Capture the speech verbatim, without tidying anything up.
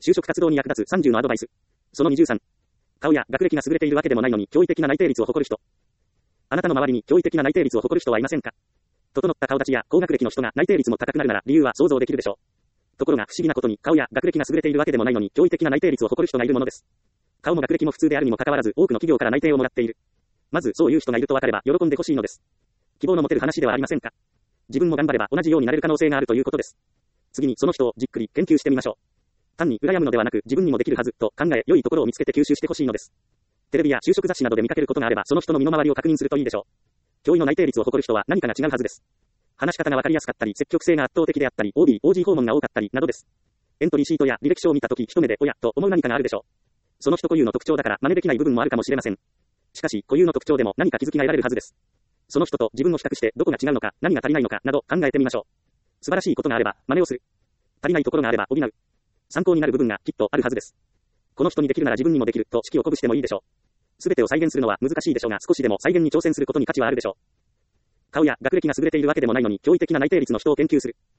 就職活動に役立つさんじゅうのアドバイス。そのにじゅうさん。顔や学歴が優れているわけでもないのに驚異的な内定率を誇る人。あなたの周りに驚異的な内定率を誇る人はいませんか？整った顔立ちや高学歴の人が内定率も高くなるなら理由は想像できるでしょう。ところが不思議なことに顔や学歴が優れているわけでもないのに驚異的な内定率を誇る人がいるものです。顔も学歴も普通であるにもかかわらず多くの企業から内定をもらっている。まずそういう人がいると分かれば喜んでほしいのです。希望の持てる話ではありませんか。自分も頑張れば同じようになれる可能性があるということです。次にその人をじっくり研究してみましょう。単に羨むのではなく自分にもできるはずと考え良いところを見つけて吸収してほしいのです。テレビや就職雑誌などで見かけることがあればその人の身の回りを確認するといいでしょう。驚異の内定率を誇る人は何かが違うはずです。話し方がわかりやすかったり積極性が圧倒的であったり オービー、オージー 訪問が多かったりなどです。エントリーシートや履歴書を見たとき一目でおやと思う何かがあるでしょう。その人固有の特徴だから真似できない部分もあるかもしれません。しかし固有の特徴でも何か気づきが得られるはずです。その人と自分を比較してどこが違うのか何が足りないのかなど考えてみましょう。素晴らしいことがあれば真似をする。足りないところがあれば補う。参考になる部分がきっとあるはずです。この人にできるなら自分にもできると士気を鼓舞してもいいでしょう。すべてを再現するのは難しいでしょうが少しでも再現に挑戦することに価値はあるでしょう。顔や学歴が優れているわけでもないのに驚異的な内定率の人を研究する。